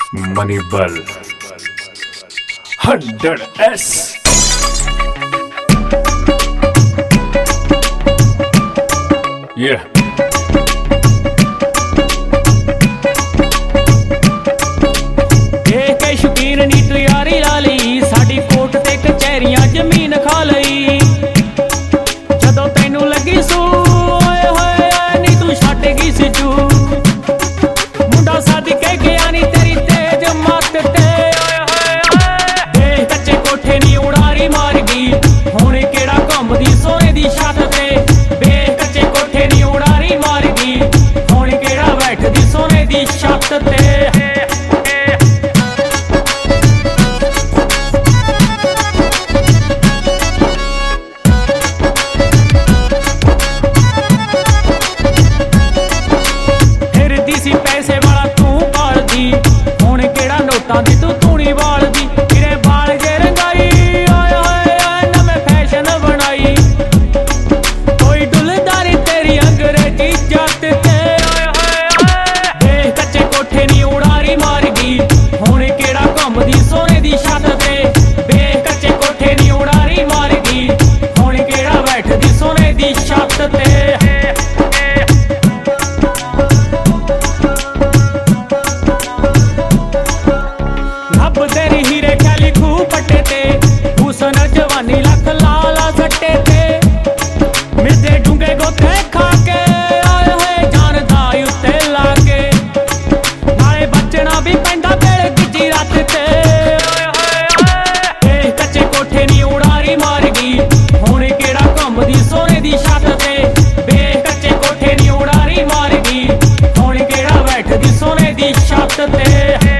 Manibal 100S Yeah देख के शौकीन नी तू यारी ला ली साडी कोट ते कचहरियां जमीन खा लई जदों तैनू लगी सू ओए होए नी तू छड्ड गई सी जू मुंडा सद के गया नी तेरी तेज मत ते ओए होए देख कच्चे कोठे नी उड़ारी मार गई हुण केड़ा घुमदी सोने दी छत ते देख कच्चे कोठे नी उड़ारी मार गई हुण केड़ा बैठदी सोने दी छत ते पैसे वाला तू पालदी हुण केड़ा नोटां दी तू धूनी वालदी तेरे बाल जे रंगाई आए हाय नवें फैशन बनाई कोई डुलदारी तेरी अंग्रेजी जात ते आए हाय देख कच्चे कोठे नी उड़ारी मार गई हुण केड़ा घुमदी सोने दी छत ते देख कच्चे कोठे नी उड़ारी मार गई हुण केड़ा बैठदी सोने दी छत ते तेरी हीरे ख्याली खूह पट्टे ते हुसन जवानी लख लाला सट्टे ते मिर्दे डूंगे गोते खा के आए होए जानदा उत्ते लाके नाले बचना भी पैंदा बेड़ गिजी रात ते कच्चे कोठे नी उड़ारी मार गई हुण केड़ा घुमदी सोने दी छत ते बेख कच्चे कोठे नी उड़ारी मार गई हुण केड़ा बैठदी सोने दी छत ते